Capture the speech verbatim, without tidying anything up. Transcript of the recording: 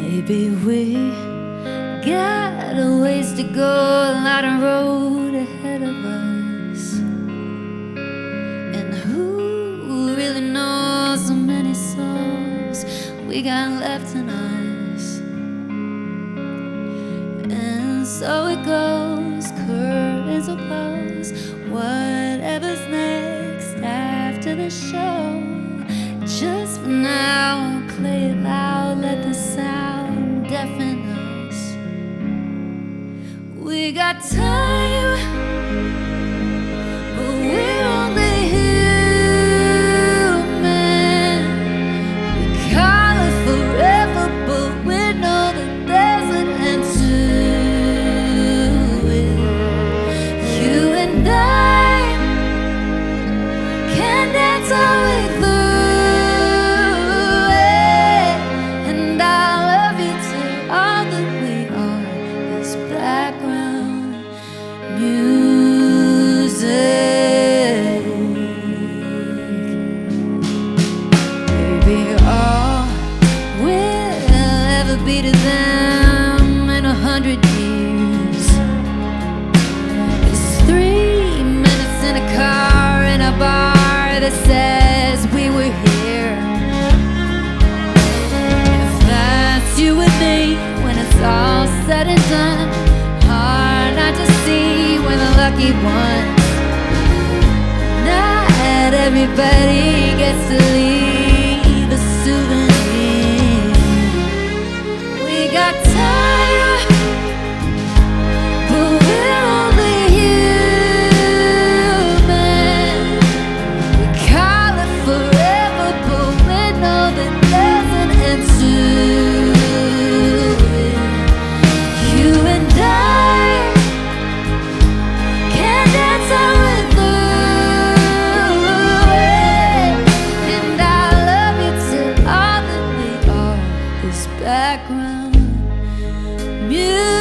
Maybe we got a ways to go, a lot of road ahead of us. And who really knows how many souls we got left in us? And so it goes, curtains will close, whatever's next after the show. Just for now, play it loud, let the sound deafen us. We got time, but we're only human. We call it forever, but we know that there's an end to it. You and I can dance our way through. Music. Maybe all we'll ever be to them in a hundred years is three minutes in a car in a bar that says we were here. If that's you and me when it's all said and done, hard not to see we're the lucky ones. Not everybody gets to leave a souvenir. We got time, but we're only human. We call it forever, but we know that there's an end to it. You and I background music.